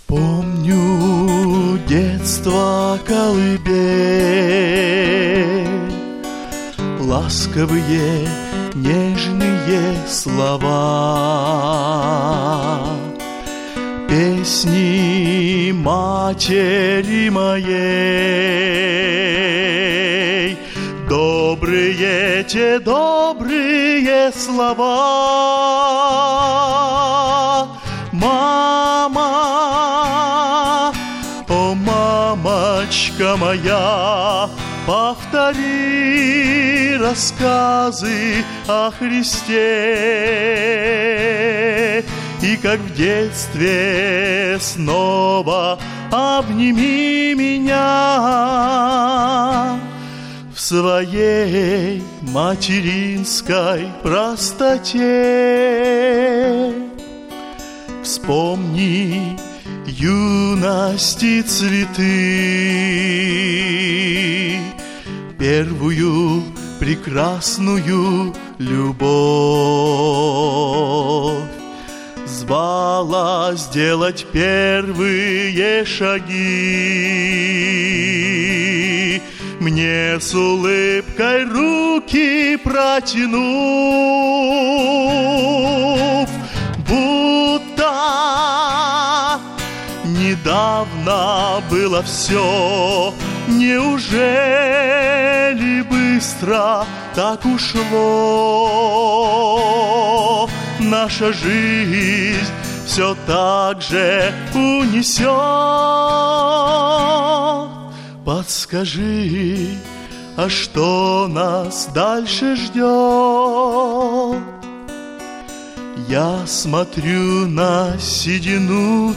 Помню детство, колыбель, ласковые, нежные слова, песни матери моей, добрые те добрые слова. Мама, о мамочка моя, повтори рассказы о Христе, и как в детстве снова обними меня в своей материнской простоте. Вспомни юности цветы, первую прекрасную любовь. Звала сделать первые шаги, мне с улыбкой руки протянув, будто недавно было все. Неужели быстро так ушло? Наша жизнь все так же унесет. Подскажи, а что нас дальше ждет? Я смотрю на седину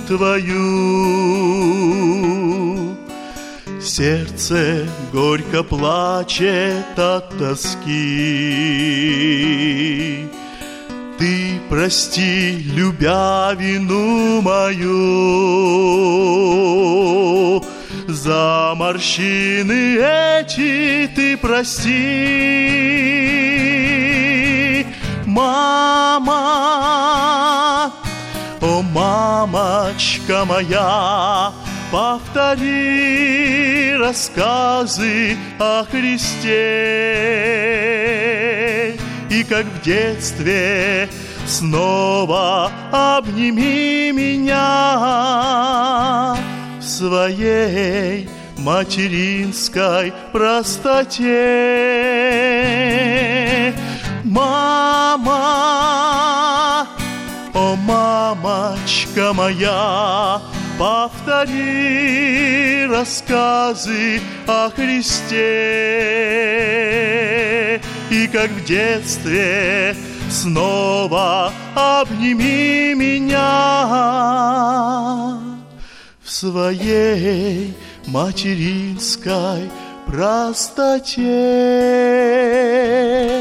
твою, сердце горько плачет от тоски. Ты прости, любя, вину мою, за морщины эти ты прости. Мама, о мамочка моя, повтори рассказы о Христе, и как в детстве снова обними меня в своей материнской простоте. Мама, о мамочка моя, повтори рассказы о Христе, и как в детстве снова обними меня в своей материнской простоте.